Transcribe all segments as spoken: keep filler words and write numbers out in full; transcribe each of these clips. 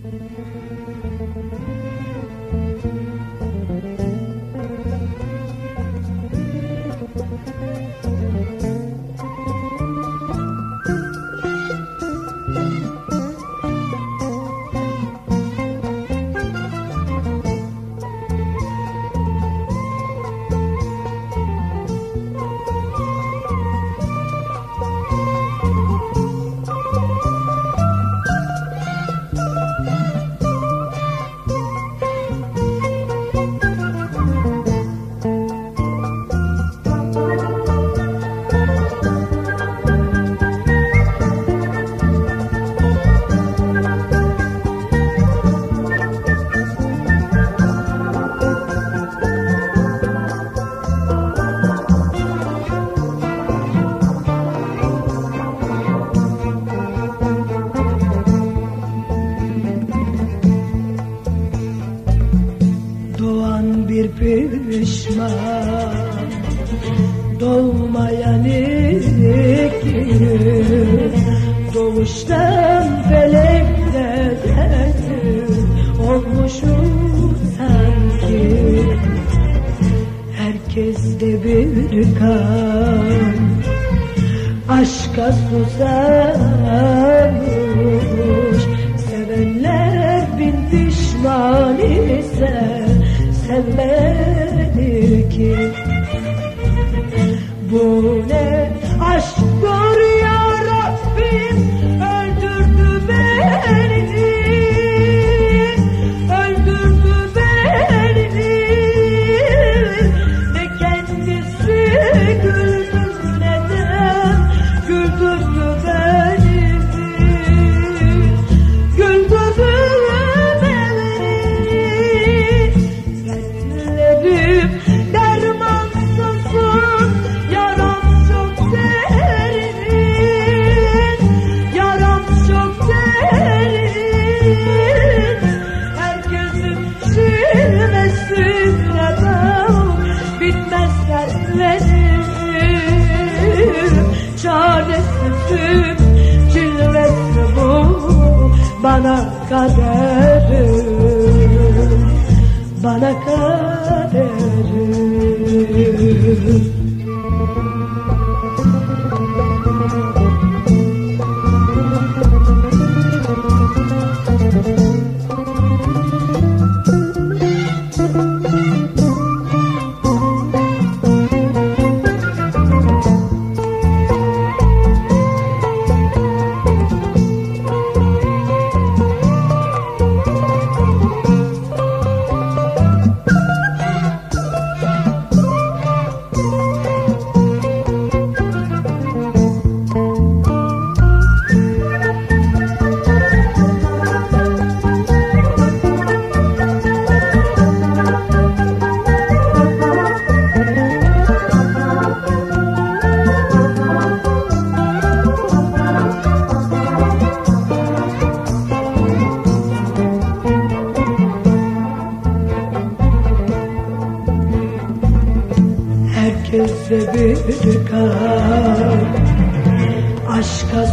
pişman doğmayan iliktir, doğuştan felekte derdim olmuşum sanki. Herkeste bir kan aşka susamış, sevenler bin pişman ise sevmedi ki. Bu ne aşktır ya Rabbim, öldürdü beni, öldürdü beni. Ne kendisi güldü ne de güldürdü beni, güldürdü beni. Dertlerim dermansızım, yaram çok derin, yaram çok derin. Herkesin çilesi neden bitmez dertlerim, çaresizim cilvesi bu bana kaderim, bana kaderim. Herkese bir kan aşka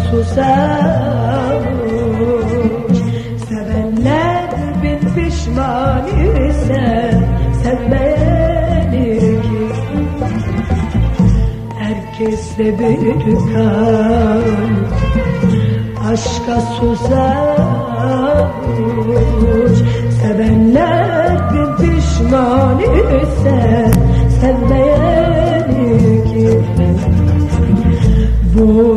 susamış, sevenler bin pişman ise sevmedi ki. Herkese bir kan aşka susamış, sevenler bin pişman ise sevmedi ki. Bu